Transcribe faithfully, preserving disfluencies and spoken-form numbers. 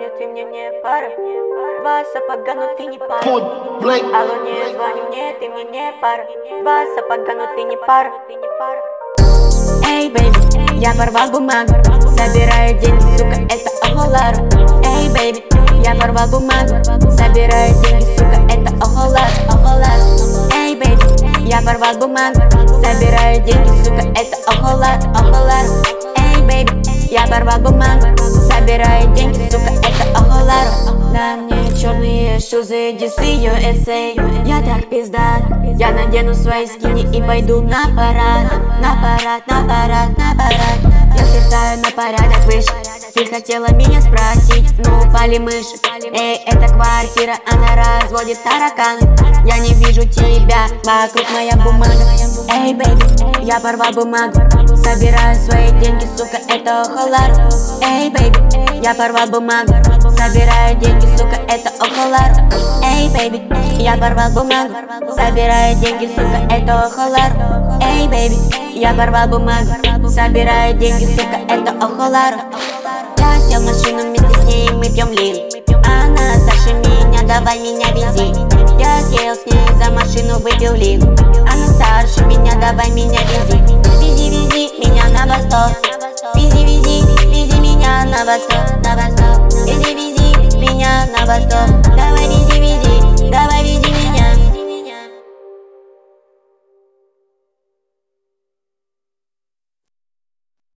мне, ты мне не пара. Два сапога, но ты не пара. Алло, не звони мне, ты мне не пара. Два сапога, но ты не пара. Эй, бэйби, я порвал бумагу, собираю деньги, сука, это охолар. Эй, бэйби, я порвал бумагу, собираю деньги, сука, это охолар, охолар. Эй, бэйби, я порвал бумагу, собираю деньги, сука, это охолар, охолар. Эй, бэйби, я порвал бумагу, собираю деньги, сука, это охолар. На мне черные шузы, дисы, ю эс эй. Я так пиздат, я надену свои скини и пойду на парад. На парад, на парад, на парад. Я слетаю на порядок выше. Ты хотела меня спросить, ну упали мыши. Эй, это квартира, она разводит тараканы. Я не вижу тебя, вокруг моя бумага. Эй, бэйби, я порвал бумагу, собираю свои деньги, сука, это охолар. Эй, бэйби, я порвал бумагу, собираю деньги, сука, это охолар. Эй, бэйби, я порвал бумагу, собираю деньги, сука, это охолар. Эй, бэйби, я порвал бумагу, собираю деньги, сука, это охолар. Я сел в машину вместе с ней, мы пьем лин. Она старше меня, давай меня вези. Я съел с ней за машину, выпил лин. Она старше меня, давай меня вези. Вези, вези меня на восток. Вези, вези, вези меня на восток, на восток. Вези,